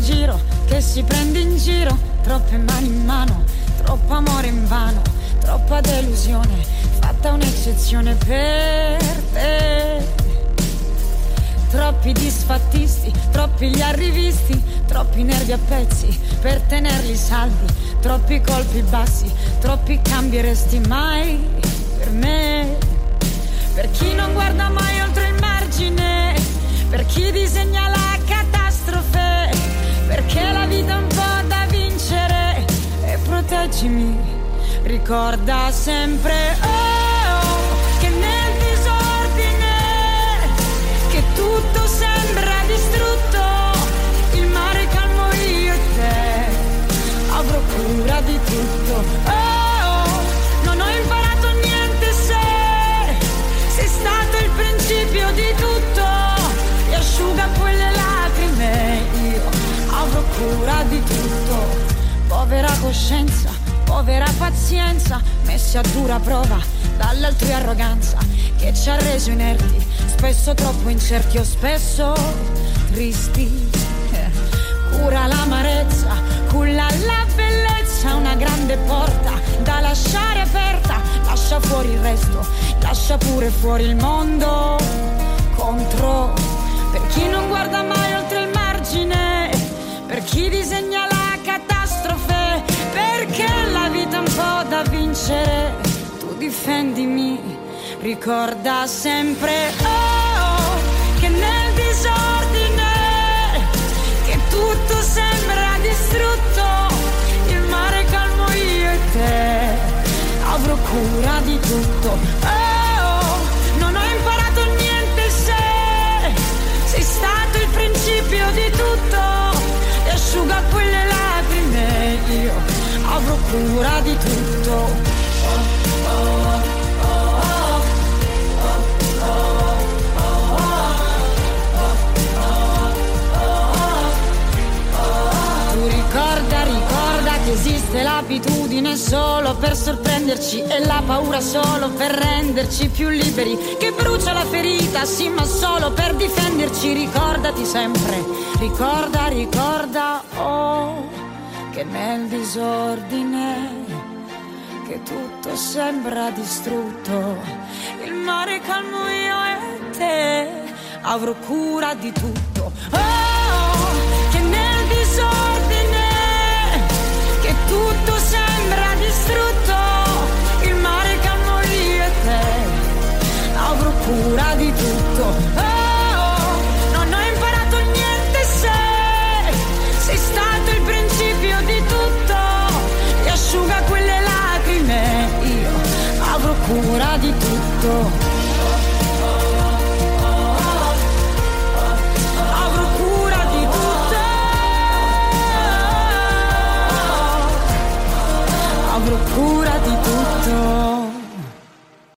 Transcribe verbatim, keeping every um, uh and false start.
giro, che si prende in giro, troppe mani in mano, troppo amore in vano, troppa delusione, fatta un'eccezione per te. Troppi disfattisti, troppi gli arrivisti, troppi nervi a pezzi per tenerli saldi, troppi colpi bassi, troppi cambieresti mai per me. Per chi non guarda mai oltre il margine, per chi disegna la catastrofe, perché la vita è un po' da vincere. E proteggimi, ricorda sempre oh, che nel disordine, che tutto sembra distrutto, il mare calmo io e te, avrò cura di tutto. Oh, non ho imparato niente se sei stato il principio di tutto, e asciuga poi le lacrime, io avrò cura di tutto. Povera coscienza, povera pazienza, messi a dura prova dall'altrui arroganza, che ci ha reso inerti, spesso troppo incerti o spesso tristi. Cura l'amarezza, culla la bellezza, una grande porta da lasciare aperta, lascia fuori il resto, lascia pure fuori il mondo contro. Per chi non guarda mai oltre il margine, per chi disegna la catastrofe, perché la vita è un po' da vincere, tu difendimi, ricorda sempre oh, che nel disordine, che tutto sembra distrutto, il mare calmo io e te, avrò cura di tutto. Oh, non ho imparato niente se sei stato il principio di tutto, e asciuga quelle lacrime, io avrò cura di tutto. Oh, oh, ricorda, ricorda che esiste l'abitudine solo per sorprenderci e la paura solo per renderci più liberi, che brucia la ferita, sì, ma solo per difenderci. Ricordati sempre, ricorda, ricorda, oh, che nel disordine, che tutto sembra distrutto, il mare calmo io e te, avrò cura di tutto. Oh, che nel disordine, che tutto sembra distrutto, il mare calmo io e te, avrò cura di tutto. Oh, non ho imparato niente se sei stato il principio di tutto, e asciuga quelle lacrime, io avrò cura di tutto.